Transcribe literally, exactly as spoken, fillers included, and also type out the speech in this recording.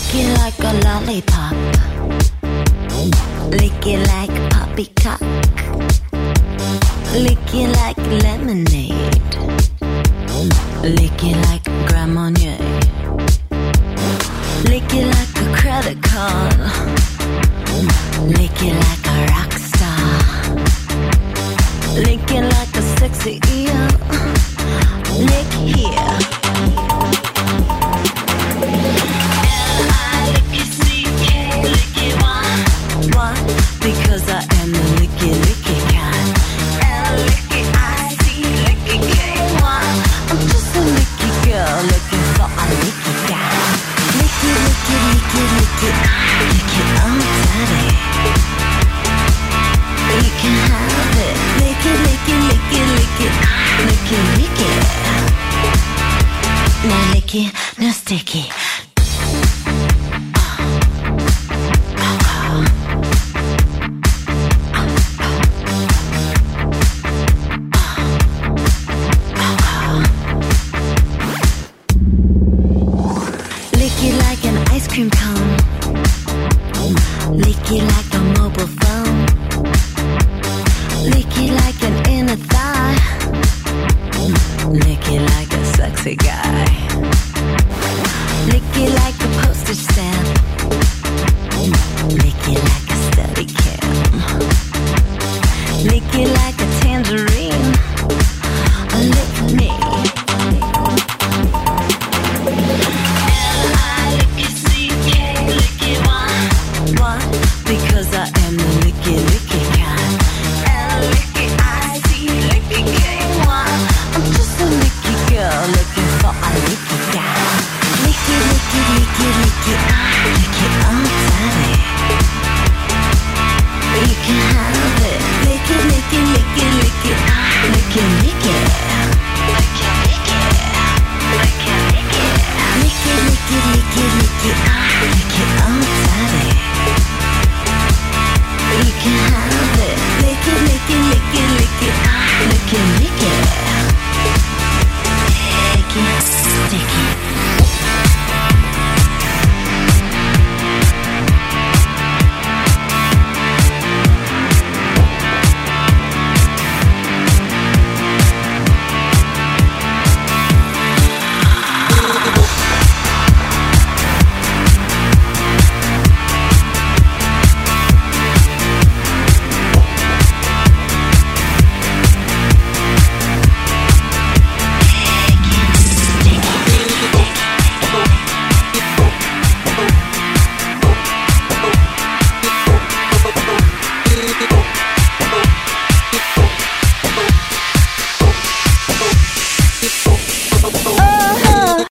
Lick it like a lollipop. Lick it like poppycock. Lick it like lemonade. Lick it like Grand Marnier. Lick it like a credit card. Lick it like a rock star. Lick it like a sexy eel. Lick here. Because I am the licky licky kind. L-I-C-K one. I'm just a licky girl looking for a licky guy. Licky, licky, licky, licky. Licky, I'm daddy. You can have it. Licky, licky, licky, licky. Licky, licky. No licky, no sticky. Ice cream cone. Licky like a mobile phone. Licky like an inner thigh. Licky like a sexy guy.